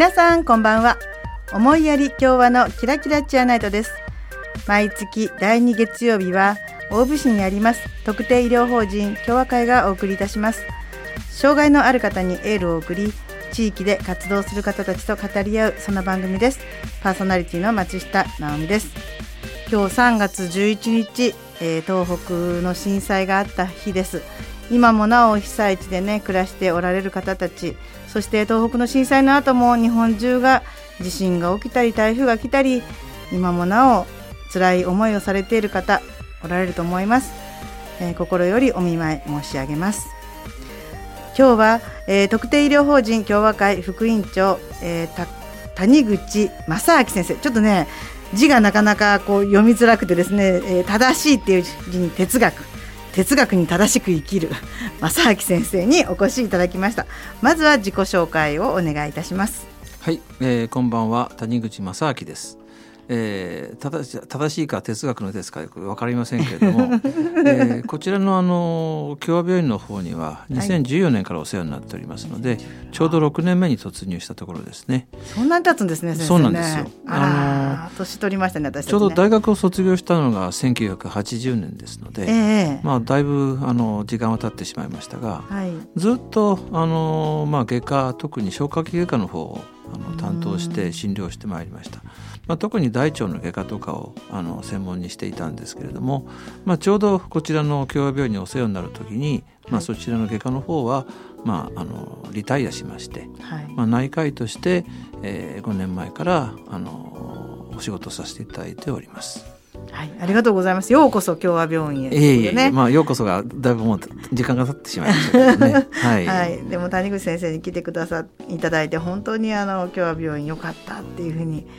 皆さんこんばんは。思いやり共和のキラキラチアナイトです。毎月第2月曜日は大府市にあります特定医療法人共和会がお送りいたします。障害のある方にエールを送り、地域で活動する方たちと語り合う、そんな番組です。パーソナリティの松下直美です。今日3月11日、東北の震災があった日です。今もなお被災地でね暮らしておられる方たち、そして東北の震災の後も日本中が地震が起きたり台風が来たり、今もなお辛い思いをされている方おられると思います。心よりお見舞い申し上げます。今日は、特定医療法人共和会副委員長、谷口正明先生、ちょっとね字がなかなかこう読みづらくてですね、正しいっていう字に哲学に正しく生きる正明先生にお越しいただきました。まずは自己紹介をお願いいたします。 はい、こんばんは、谷口正明です。正しいか哲学の哲かよく分かりませんけれども、こちらの共和病院の方には2014年からお世話になっておりますので、ちょうど6年目に突入したところですね。 そんなに経つんですね、先生ね。 そうなんですよ。 年取りましたね、私たちね。 ちょうど大学を卒業したのが1980年ですので、だいぶ時間は経ってしまいましたが、ずっと外科、特に消化器外科の方を担当して診療してまいりました。特に大腸の外科とかを専門にしていたんですけれども、ちょうどこちらの共和病院にお世話になる時に、そちらの外科の方は、リタイアしまして、内科医として、5年前からお仕事させていただいております。 はい、ありがとうございます。ようこそ共和病院へ、 ようこそがだいぶもう時間が経ってしまいましたけどねはい、 でも谷口先生に来てくださいただいて本当に共和病院良かったっていうふうに思って、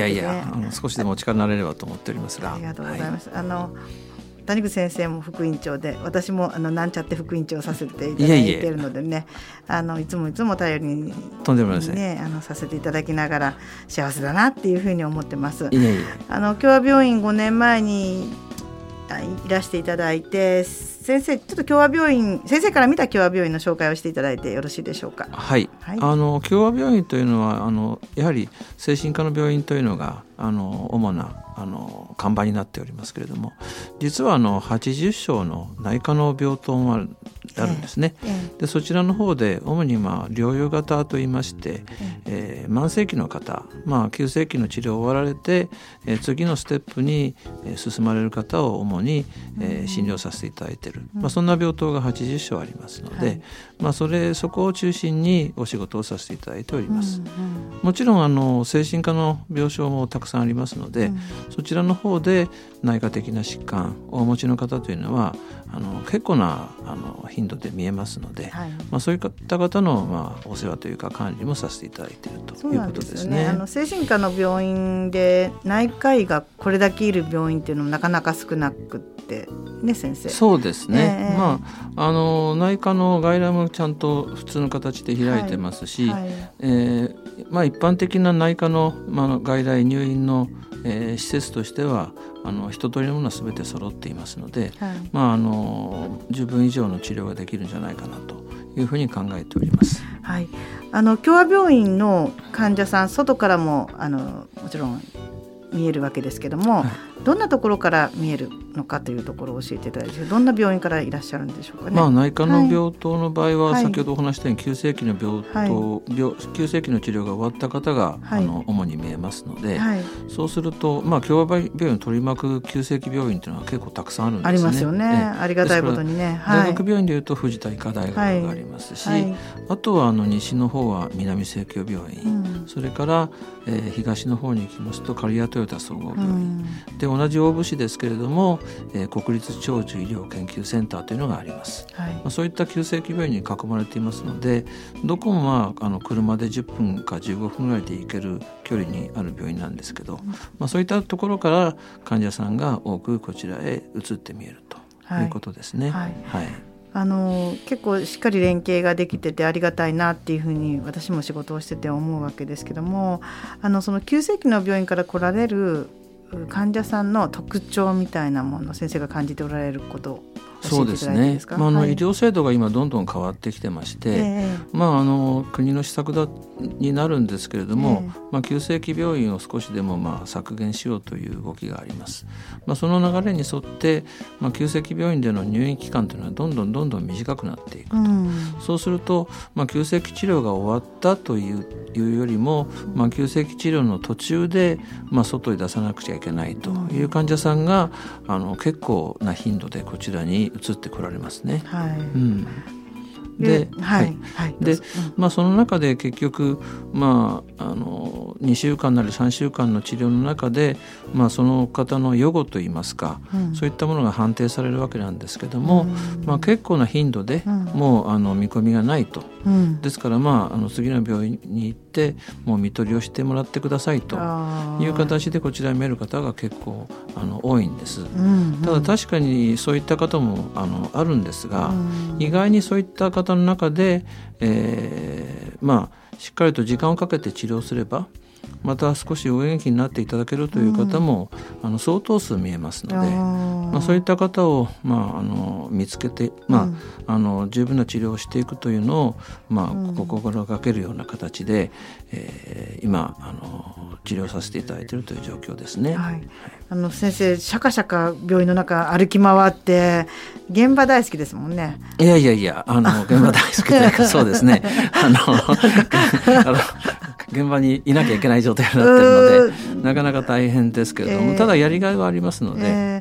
ね、 少しでもお力になれればと思っておりますが、 ありがとうございます。谷口先生も副院長で、私もなんちゃって副院長させていただいているのでね、いつも頼りに、 とんでもないですね、させていただきながら幸せだなっていうふうに思ってます。共和病院5年前にいらしていただいて、先生ちょっと共和病院、先生から見た共和病院の紹介をしていただいてよろしいでしょうか。 はい、共和病院というのはやはり精神科の病院というのが主な看板になっておりますけれども、実は80床の内科の病棟もあるんですね。でそちらの方で主に療養型といいまして、慢性期の方、急性期の治療を終わられて、次のステップに進まれる方を主に、診療させていただいている、そんな病棟が80床ありますので、そこを中心にお仕事をさせていただいております。もちろん精神科の病床もたくさんありますので、そちらの方で内科的な疾患をお持ちの方というのは結構な頻度で見えますので、そういった方のお世話というか管理もさせていただいているということですね。 精神科の病院で内科医がこれだけいる病院っていうのもなかなか少なくってね、先生。 そうですね、内科の外来もちゃんと普通の形で開いてますし、一般的な内科の、外来入院の施設としては一通りのものは全て揃っていますので、十分以上の治療ができるんじゃないかなというふうに考えております。 共和病院の患者さん、外からももちろん見えるわけですけども、どんなところから見えるのかというところを教えていただいて、どんな病院からいらっしゃるんでしょうかね。 内科の病棟の場合は、先ほどお話したように急性期の病棟、急性期の治療が終わった方が、主に見えますので、そうすると、共和病院を取り巻く急性期病院というのは結構たくさんあるんですね。 ありますよね、ありがたいことにね。 大学病院でいうと藤田医科大学がありますし、あとは西の方は南生協病院、それから、東の方に行きますと刈谷豊田総合病院、で同じ大府市ですけれども、国立長寿医療研究センターというのがあります。そういった急性期病院に囲まれていますので、どこも車で10分か15分ぐらいで行ける距離にある病院なんですけど、そういったところから患者さんが多くこちらへ移ってみえるということですね。 結構しっかり連携ができててありがたいなっていうふうに私も仕事をしてて思うわけですけども、その急性期の病院から来られる患者さんの特徴みたいなもの、先生が感じておられること教えていただいていいですか？ 医療制度が今どんどん変わってきてまして、国の施策になるんですけれども、急性期病院を少しでも削減しようという動きがあります。その流れに沿って、急性期病院での入院期間というのはどんどん短くなっていくと、そうすると、急性期治療が終わったというよりも、急性期治療の途中で、外に出さなくちゃいけないという患者さんが結構な頻度でこちらに移ってこられますね。で、その中で結局、2週間なり3週間の治療の中で、その方の予後といいますか、そういったものが判定されるわけなんですけども、結構な頻度でもう見込みがないと、ですから、次の病院に行ってもう看取りをしてもらってくださいという形でこちらに見える方が結構多いんです。ただ確かにそういった方もあるんですが、意外にそういった方の中で、しっかりと時間をかけて治療すればまた少しお元気になっていただけるという方も、相当数見えますので、そういった方を、見つけて、十分な治療をしていくというのを、心がけるような形で、今治療させていただいているという状況ですね。 先生シャカシャカ病院の中歩き回って現場大好きですもんね。 いや現場大好きというかそうですね現場にいなきゃいけない状態になっているのでなかなか大変ですけれども、ただやりがいはありますので、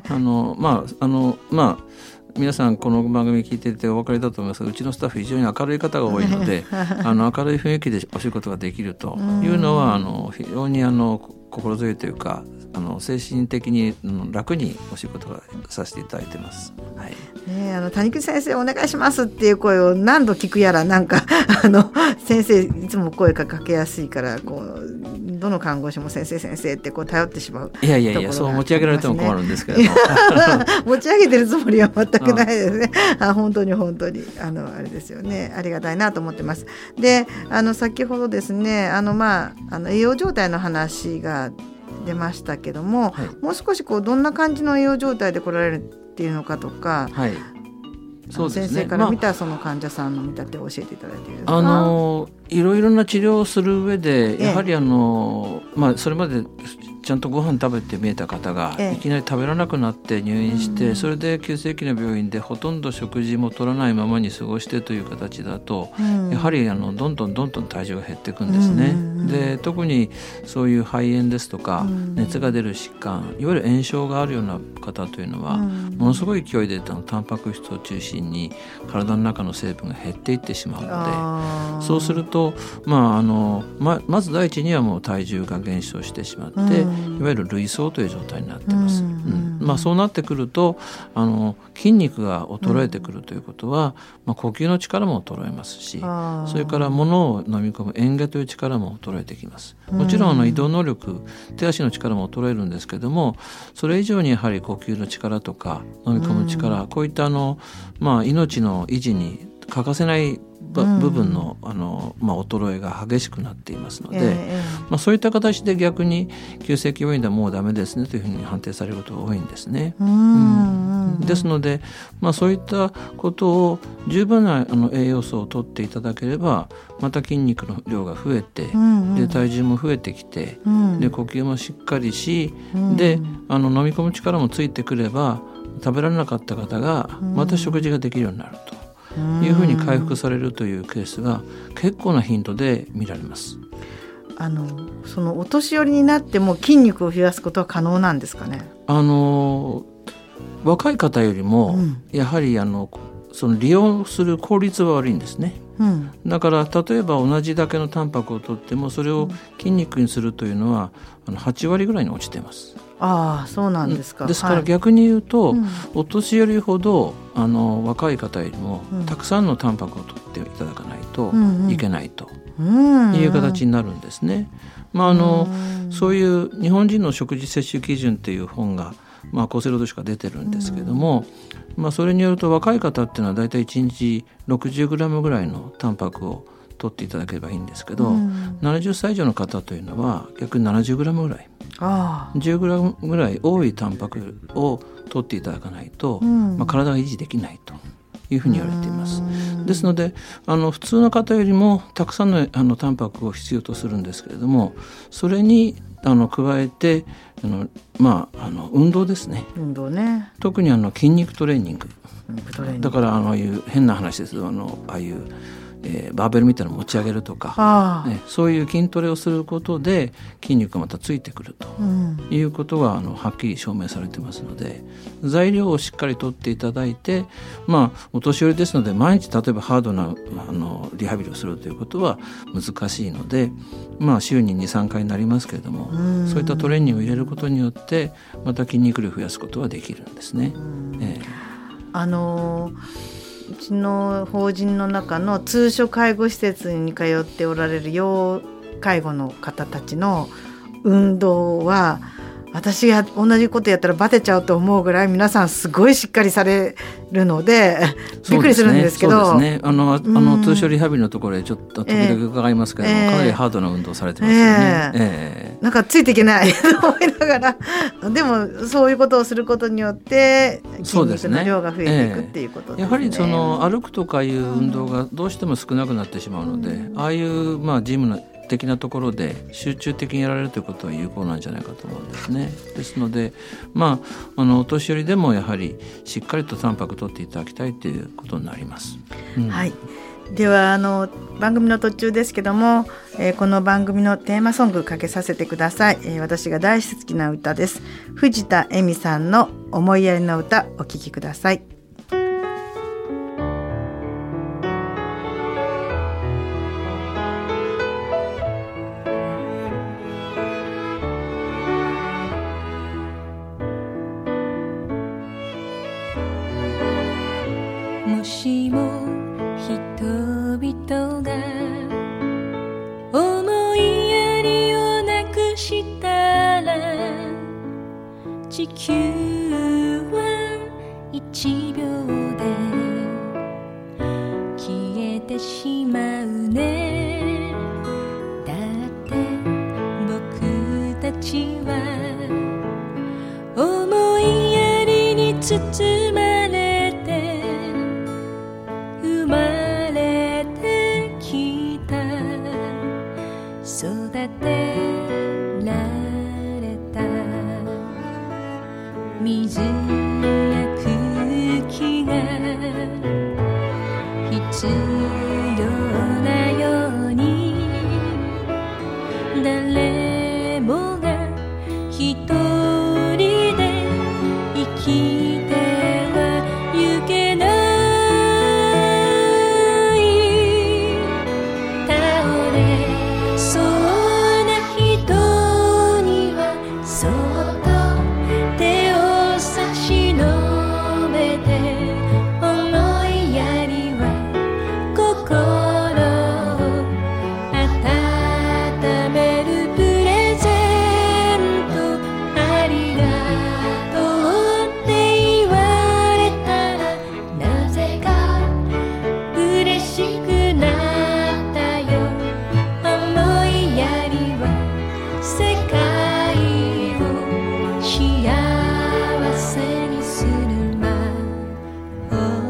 皆さんこの番組聞いていてお分かりだと思いますが、うちのスタッフ非常に明るい方が多いので明るい雰囲気でお仕事ができるというのは非常に心強いというか精神的に楽にお仕事がさせていただいてます。 谷口先生お願いしますっていう声を何度聞くやら、先生いつも声がかけやすいからどの看護師も先生って頼ってしまう。 そう持ち上げられても困るんですけれども持ち上げてるつもりは全くないですね。本当にあれですよね。ありがたいなと思ってます。で先ほどですね栄養状態の話が出ましたけども、もう少しどんな感じの栄養状態で来られるっていうのかとか、そうですね、先生から見たその患者さんの見立てを教えていただいていいですか？ いろいろな治療をする上でやはりそれまでちゃんとご飯食べて見えた方がいきなり食べられなくなって入院して、それで急性期の病院でほとんど食事も取らないままに過ごしてという形だと、やはりどんどん体重が減っていくんですね。で特にそういう肺炎ですとか、熱が出る疾患、いわゆる炎症があるような方というのは、ものすごい勢いでタンパク質を中心に体の中の成分が減っていってしまうので、そうすると、まず第一にはもう体重が減少してしまって、いわゆる類相という状態になってます。そうなってくると筋肉が衰えてくるということは、呼吸の力も衰えますし、それから物を飲み込む嚥下という力も衰えてきます。もちろん移動能力、手足の力も衰えるんですけども、それ以上にやはり呼吸の力とか飲み込む力、こういった命の維持に欠かせない部分の、衰えが激しくなっていますので、そういった形で逆に急性期病院ではもうダメですねというふうに判定されることが多いんですね。ですので、そういったことを十分な栄養素を取っていただければ、また筋肉の量が増えて、で体重も増えてきて、で呼吸もしっかりし、で飲み込む力もついてくれば、食べられなかった方がまた食事ができるようになるというふうに回復されるというケースが結構な頻度で見られます。 そのお年寄りになっても筋肉を増やすことは可能なんですかね？ 若い方よりも、やはりその利用する効率は悪いんですね。だから例えば同じだけのタンパクを取ってもそれを筋肉にするというのは8割ぐらいに落ちています。 そうなんですか。 ですから逆に言うと、お年寄りほど若い方よりもたくさんのタンパクを取っていただかないといけないという形になるんですね。そういう日本人の食事摂取基準という本が厚生労働省が出てるんですけども、それによると若い方っていうのはだいたい1日 60g ぐらいのタンパクを取っていただければいいんですけど、70歳以上の方というのは逆に 70g ぐらい、10g ぐらい多いタンパクを取っていただかないと、体が維持できないというふうに言われています。ですので普通の方よりもたくさんのタンパクを必要とするんですけれども、それに加えて運動ですね。 運動ね。 特に筋肉トレーニングだからああいう変な話ですけどああいうバーベルみたいなの持ち上げるとか、そういう筋トレをすることで筋肉がまたついてくるということがはっきり証明されてますので、材料をしっかりとっていただいて、お年寄りですので毎日例えばハードなリハビリをするということは難しいので、週に 2,3 回になりますけれども、そういったトレーニングを入れることによってまた筋肉量を増やすことができるんですね。 うちの法人の中の通所介護施設に通っておられる要介護の方たちの運動は、私が同じことやったらバテちゃうと思うぐらい皆さんすごいしっかりされるのでびっくりするんですけど、 そうですね。通所リハビリのところでちょっと時々伺いますけども、かなりハードな運動されてますよね。 なんかついていけないと思いながらでもそういうことをすることによって筋肉の量が増えていくっていうことですね。 やはり歩くとかいう運動がどうしても少なくなってしまうので、ああいうジムの的なところで集中的にやられるということは有効なんじゃないかと思うんですね。ですので、お年寄りでもやはりしっかりとタンパク取っていただきたいということになります。 はい。では番組の途中ですけども、この番組のテーマソングかけさせてください。私が大好きな歌です。藤田恵美さんの思いやりの歌、お聴きください。 もしも人々が思いやりをなくしたら、地球は1秒で消えてしまうね。だって僕たちは思いやりに包まれて生まれてきた、育てられた。水や空気が必要なように、誰もが一人で生きてはゆけない。倒れそうな人にはそっと手を差し伸べて、思いやりは心を温めるプレゼント。ありがとうって言われたら、なぜか嬉しくなったよ。思いやりは世界を幸せにする魔法。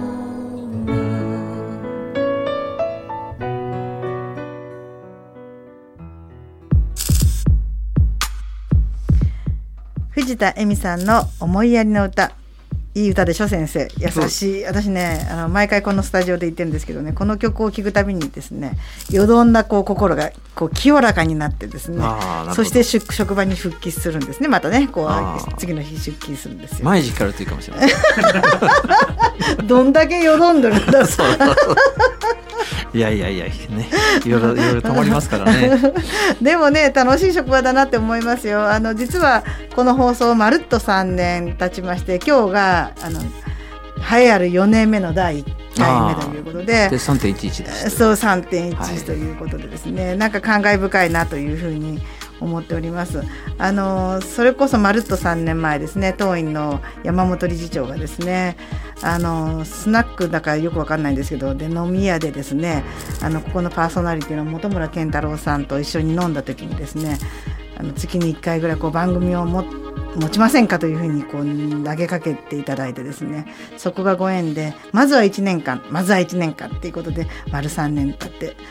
藤田恵美さんの思いやりの歌、いい歌でしょ先生。優しい。私ね毎回このスタジオで言ってるんですけどね、この曲を聴くたびにですね、よどんだ心が清らかになってですね、そして職場に復帰するんですね。またね次の日出勤するんですよ。 毎日からといいかもしれないどんだけよどんでるんだそういやね、いろいろたまりますからねでもね楽しい職場だなって思いますよ。実はこの放送まるっと3年経ちまして、今日が栄えある4年目の第1回目ということで 3.11 です。 そう 3.11 ということでですね、なんか感慨深いなというふうに思っております。それこそまるっと3年前ですね、当院の山本理事長がですね、スナックだからよくわかんないんですけど、で飲み屋でですね、ここのパーソナリティの本村健太郎さんと一緒に飲んだ時にですね、月に1回ぐらい番組を持ちませんかというふうに投げかけていただいてですね、そこがご縁でまずは1年間っていうことで丸3年経って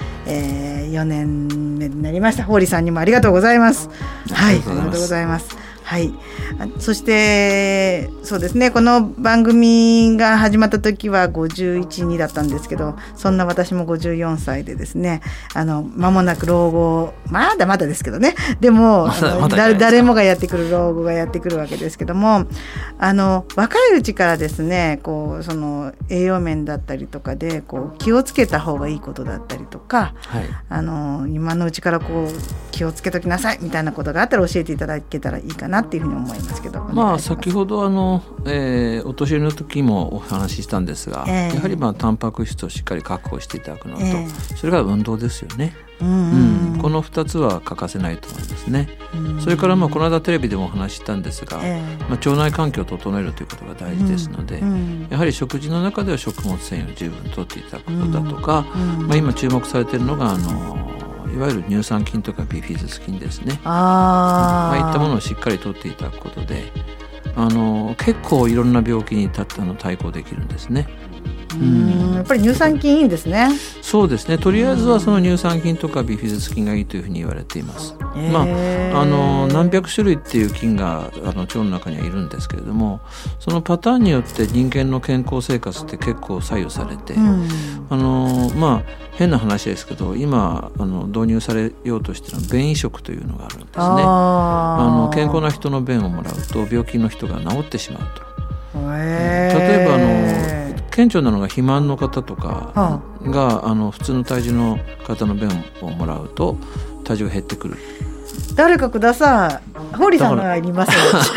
、4年目になりました。ホーリーさんにもありがとうございます。はい、ありがとうございます。はい、そしてそうですね、この番組が始まった時は51、2だったんですけど、そんな私も54歳でですね、間もなく老後、まだまだですけどね、でも誰もがやってくる老後がやってくるわけですけども、若いうちからですね、その栄養面だったりとかで気をつけた方がいいことだったりとか、はい、今のうちから気をつけときなさいみたいなことがあったら教えていただけたらいいかなっていうふうに思いますけど、 先ほどお年寄りの時もお話ししたんですが、やはりタンパク質をしっかり確保していただくのと、それから運動ですよね。この2つは欠かせないと思いますね。それからこの間テレビでもお話ししたんですが、腸内環境を整えるということが大事ですので、やはり食事の中では食物繊維を十分とっていただくことだとか、今注目されているのがいわゆる乳酸菌とかビフィズス菌ですね。ああいったものをしっかりとっていただくことで、結構いろんな病気に対抗できるんですね。 やっぱり乳酸菌いいんですね。 そうですね、とりあえずはその乳酸菌とかビフィズス菌がいいというふうに言われています。何百種類っていう菌が腸の中にはいるんですけれども、そのパターンによって人間の健康生活って結構左右されて、変な話ですけど、今導入されようとしている便移植というのがあるんですね。健康な人の便をもらうと病気の人が治ってしまうと。例えば顕著なのが肥満の方とかが、普通の体重の方の便をもらうと体重が減ってくる。 誰かください。ホーリーさんがいります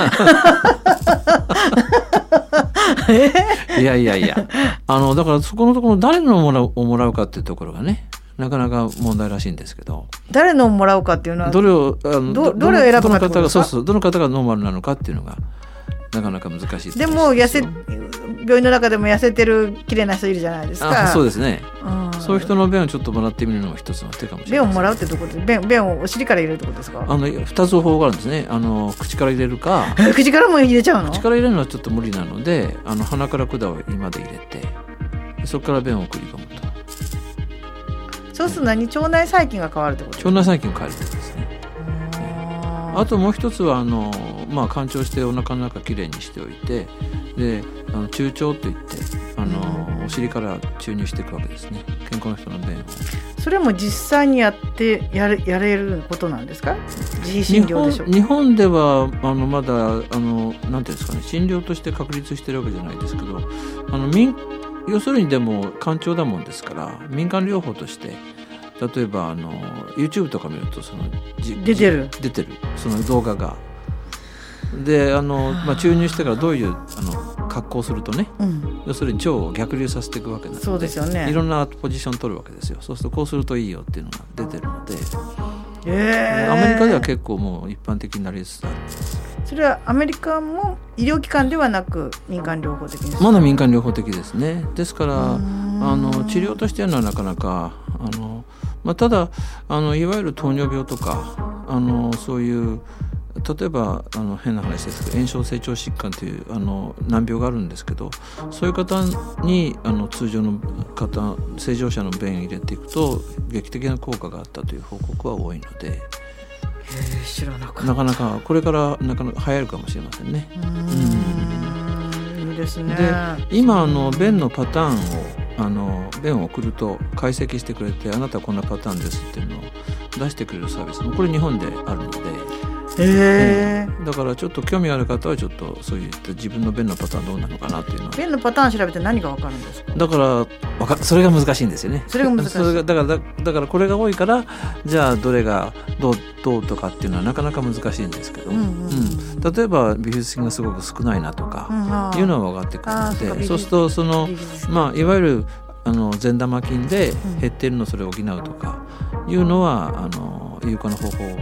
いやだからそこのところ誰のをもらうかっていうところがね、なかなか問題らしいんですけど、 誰のをもらうかっていうのはどれを選ぶかってことですか。 どの方がノーマルなのかっていうのがなかなか難しい。 でも病院の中でも痩せてる綺麗な人いるじゃないですか。 そうですね、そういう人の便をちょっともらってみるのも一つの手かもしれない。 便をもらうってどこで便をお尻から入れるってことですか。 2つ方法があるんですね。口から入れるか口からも入れちゃうの。 口から入れるのはちょっと無理なので、鼻から管を胃まで入れて、そこから便を送り込むと。 そうすると腸内細菌が変わるってことですか。 腸内細菌が変わるってことですね。あともう一つは干潮してお腹の中きれいにしておいて、で中腸といってお尻から注入していくわけですね、健康な人の便を。それも実際にやれることなんですか。自費診療でしょうか。 日本ではまだなんていうんですかね、診療として確立してるわけじゃないですけど、要するにでも干潮だもんですから、民間療法として例えばYouTube とか見ると出てるその動画がで注入してからどういう格好をするとね、要するに腸を逆流させていくわけなので、 そうですよね、 いろんなポジションを取るわけですよ。そうするとこうするといいよっていうのが出てるので、アメリカでは結構もう一般的になりつつあるんです。 それはアメリカも医療機関ではなく民間療法的ですか。 まだ民間療法的ですね。ですから治療としてはなかなかただいわゆる糖尿病とかそういう例えば変な話ですけど炎症成長疾患という難病があるんですけど、そういう方に通常の方正常者の便を入れていくと劇的な効果があったという報告は多いので、 知らなかった。 なかなかこれからなかなか流行るかもしれませんね。 いいですね。 で今便のパターンを便を送ると解析してくれて、あなたはこんなパターンですっていうのを出してくれるサービスもこれ日本であるので、だからちょっと興味ある方はちょっとそういった自分の便のパターンどうなのかなっていうのは。 便のパターン調べて何が分かるんですか。 だからそれが難しいんですよね。 それが難しい。 だからこれが多いからじゃあどれがどうとかっていうのはなかなか難しいんですけど、例えばビフィズス菌がすごく少ないなとかいうのは分かってくるので、そうするといわゆる善玉菌で減っているのをそれを補うとかいうのは有効な方法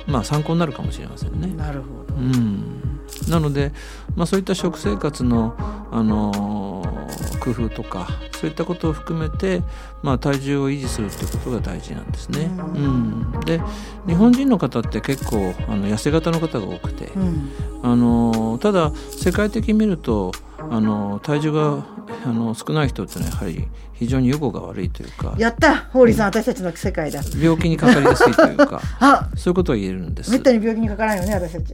参考になるかもしれませんね。 なるほど。 なので、そういった食生活の、工夫とかそういったことを含めて、体重を維持するということが大事なんですね。で日本人の方って結構痩せ型の方が多くて、ただ世界的に見ると体重が少ない人ってのはやはり非常に予後が悪いというか、 やったホーリーさん、私たちの世界だ。 病気にかかりやすいというかそういうことは言えるんです。 めったに病気にかからないよね私たち。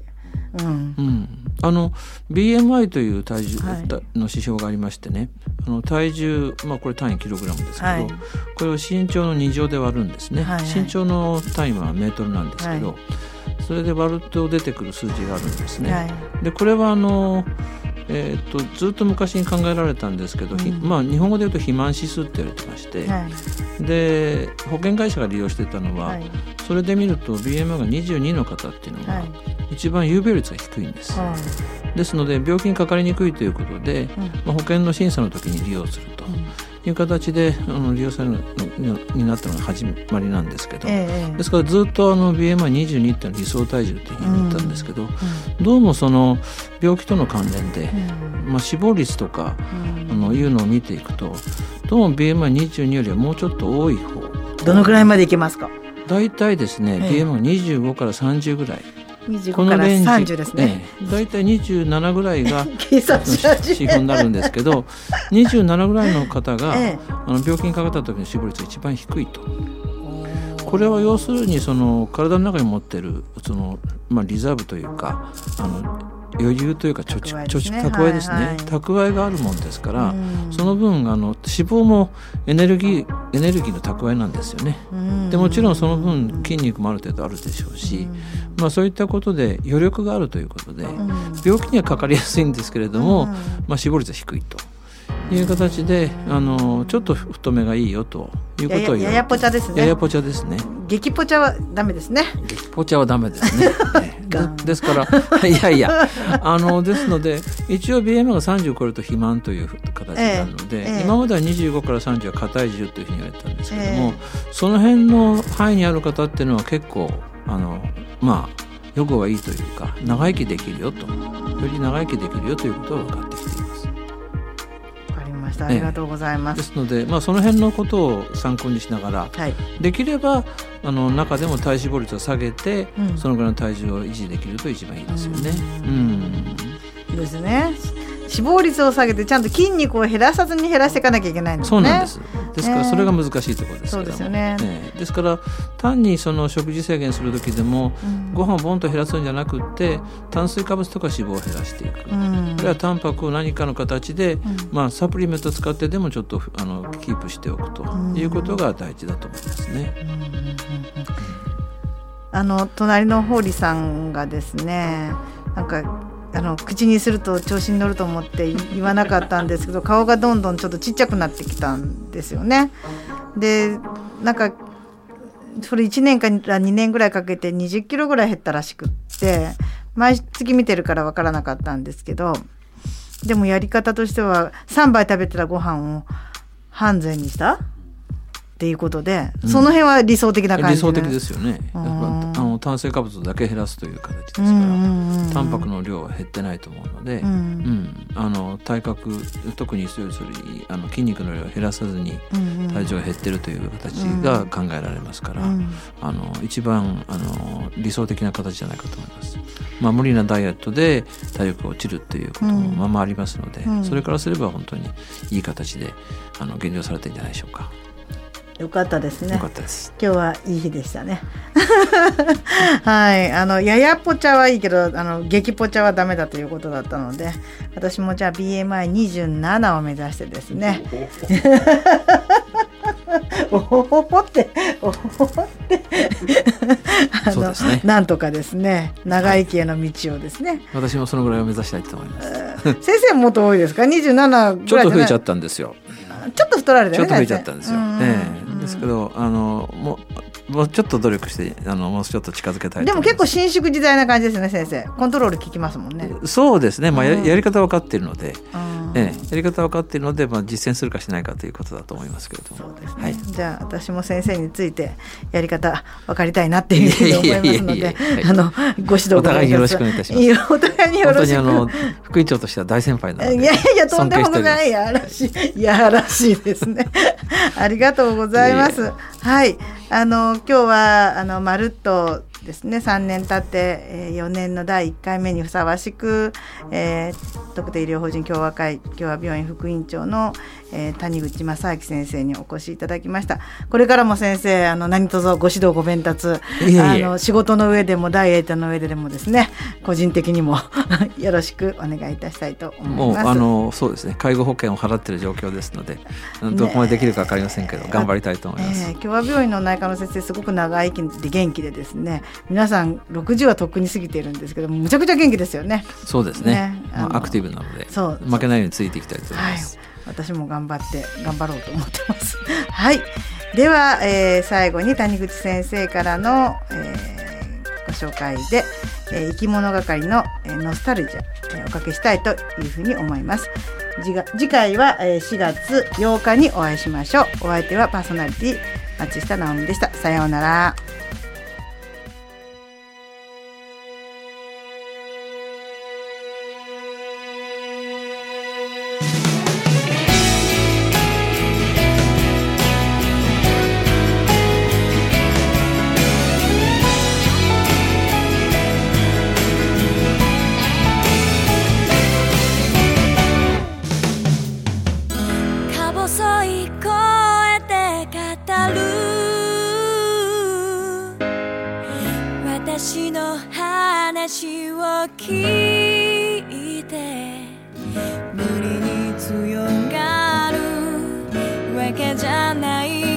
BMI という体重の指標がありましてね、体重、これ単位キログラムですけど、これを身長の2乗で割るんですね。身長の単位はメートルなんですけど、それで割ると出てくる数字があるんですね。でこれはずっと昔に考えられたんですけど、日本語で言うと肥満指数って言われてまして、で保険会社が利用してたのは、それで見ると BMI が22の方っていうのが一番有病率が低いんです。ですので病気にかかりにくいということで、保険の審査の時に利用するという形で利用されるようになったのが始まりなんですけど、ですからずっとBMI22 っていうのは理想体重というふうに言ったんですけど、どうもその病気との関連で、死亡率とかいうのを見ていくと、どうも BMI22 よりはもうちょっと多い方。 どのくらいまでいけますか？ だいたいですね、BMI25 から30ぐらい、 25から30ですね。 だいたい27ぐらいが指標になるんですけど27ぐらいの方が、病気にかかった時の死亡率が一番低いと。これは要するに体の中に持っているリザーブというか余裕というか蓄えですね、蓄えがあるもんですから、その分脂肪もエネルギーの蓄えなんですよね。でもちろんその分筋肉もある程度あるでしょうし、そういったことで余力があるということで、病気にはかかりやすいんですけれども、死亡率は低いという形でちょっと太めがいいよということを言われて、 ややぽちゃですね。 ややぽちゃですね。 激ぽちゃはダメですね。 激ぽちゃはダメですね。ですからですので一応 BMI が30を超えると肥満という形になるので、今までは25から30は硬い重というふうに言われてたんですけども、その辺の範囲にある方っていうのは結構予後がいいというか長生きできるよと、より長生きできるよということが分かってきています。 ありがとうございます。 ですので、その辺のことを参考にしながら、できれば中でも体脂肪率を下げて、そのぐらいの体重を維持できると一番いいですよね。 ですね。脂肪率を下げてちゃんと筋肉を減らさずに減らしていかなきゃいけないんですね。 そうなんです。ですからそれが難しいところですけども、 そうですよね。 ですから単に食事制限する時でも、ご飯をボンと減らすんじゃなくって炭水化物とか脂肪を減らしていく、あるいはタンパクを何かの形で、サプリメントを使ってでもちょっとキープしておくということが大事だと思いますね。 隣のホーリーさんがですね、口にすると調子に乗ると思って言わなかったんですけど、顔がどんどんちょっとちっちゃくなってきたんですよね。でそれ1年から2年ぐらいかけて20キロぐらい減ったらしくって、毎月見てるから分からなかったんですけど、でもやり方としては3杯食べてたご飯を半膳にしたっていうことで、その辺は理想的な感じで、 理想的ですよね。炭水化物だけ減らすという形ですから、タンパクの量は減ってないと思うので、体格、特に筋肉の量を減らさずに体重が減ってるという形が考えられますから、一番理想的な形じゃないかと思います。無理なダイエットで体力が落ちるということもありますので、それからすれば本当にいい形で減量されてるんじゃないでしょうか。 よかったですね。 よかったです。 今日はいい日でしたね。はい、ややぽちゃはいいけど激ぽちゃはダメだということだったので、私もじゃあ BMI27 を目指してですね。おほほほってそうですね。 なんとかですね、長生きへの道をですね。 私もそのぐらいを目指したいと思います。 先生もっと多いですか？27ぐらいじゃない？ ちょっと増えちゃったんですよ。 ちょっと太られたよね。 ちょっと増えちゃったんですよ。ですけどもうちょっと努力してもうちょっと近づけたいと思います。でも結構伸縮自在な感じですね先生。コントロール効きますもんね。 そうですね。やり方分かっているので、 やり方は分かっているので、実践するかしないかということだと思いますけれども。 そうですね、 はい、 じゃあ私も先生についてやり方分かりたいなっていうふうに思いますので、ご指導お互いによろしくお願いいたします。 お互いによろしく。 本当に副委員長としては大先輩なので、 いやとんでもない、やらしいですねありがとうございます。はい、今日はまるっとですね、3年経って、4年の第1回目にふさわしく、特定医療法人共和会共和病院副院長の、谷口正明先生にお越しいただきました。これからも先生何卒ご指導ご鞭達、仕事の上でもダイエットの上でもですね、個人的にもよろしくお願いいたしたいと思います。 もうそうですね、介護保険を払っている状況ですので、どこまでできるか分かりませんけど、頑張りたいと思います。 共和病院の内科の先生すごく長生きで元気でですね、皆さん60はとっくに過ぎているんですけども、むちゃくちゃ元気ですよね。 そうですね、アクティブなので負けないようについていきたいと思います。 私も頑張ろうと思ってます。はい、では、最後に谷口先生からの、ご紹介で、生き物係の、ノスタルジャ、おかけしたいというふうに思います。次回は、4月8日にお会いしましょう。お相手はパーソナリティ松下直美でした。さようなら。 私の話を聞いて無理に強がるわけじゃない